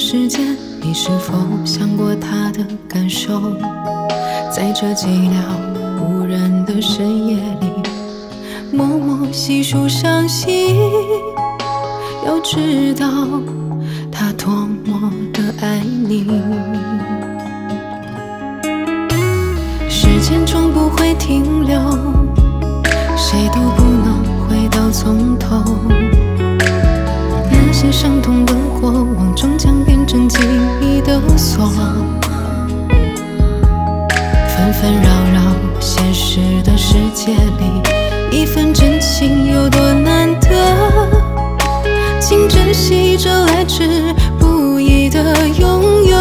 时间，你是否想过他的感受？在这寂寥无人的深夜里，默默细数伤心。要知道他多么的爱你。时间终不会停留，谁都不能回到从头。那些伤痛的过往终将变成记忆的锁，纷纷扰扰现实的世界里，一份真情有多难得，请珍惜这来之不易的拥有。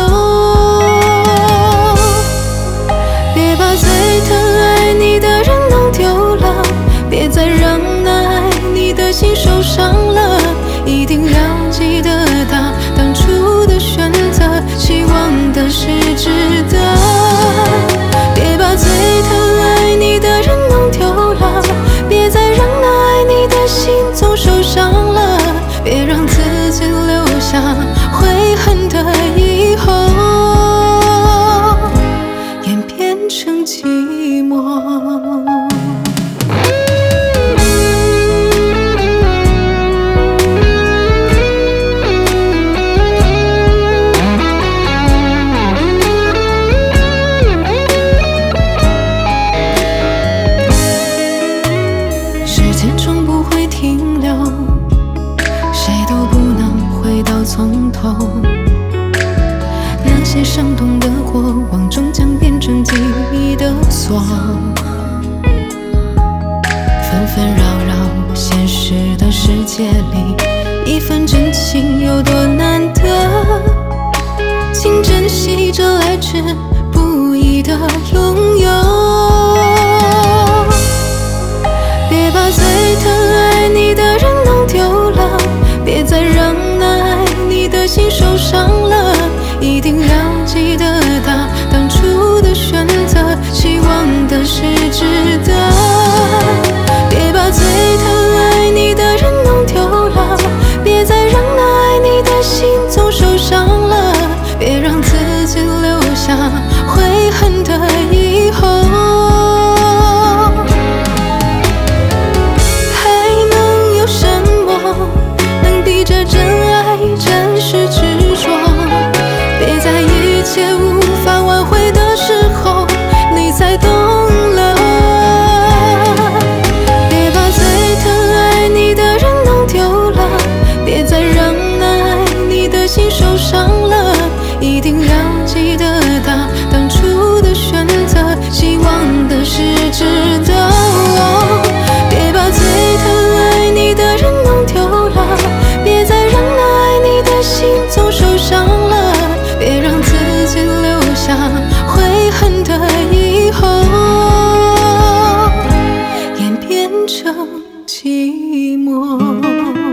别把最疼爱你的人弄丢了，别再让那爱你的心受伤了，一定要记得他当初的选择，希望的是值得。别把最疼爱你的人弄丢了，别再让那爱你的心总受伤了，别让自己留下悔恨的以后，演变成寂寞。从头，那些伤痛的过往终将变成记忆的锁，纷纷扰扰现实的世界里，一份真情有多难得，请珍惜这来之不易的拥有。别把最疼爱你的人弄丢了，别再让你的心受伤了，一定要记得他当初的选择，希望的是值得。别把最疼爱你的人弄丢了，别再让那爱你的心总受伤了，别让自己留下悔恨的以后，还能有什么能比这真爱真实执着？别在一切无法挽回的时候，你才懂了。别把最疼爱你的人弄丢了，别再让那爱你的心受伤了，一定要记得他当初的选择，希望的是值得。别把最疼爱你的人弄丢了，别再让那爱你的心总受伤了，别让自己留下悔恨的以后，演变成寂寞。